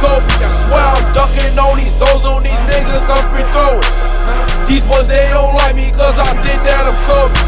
Kobe. I swear I'm ducking on these hoes, on these niggas, I'm free throwing. These boys, they don't like me cause I did that, I'm Kobe.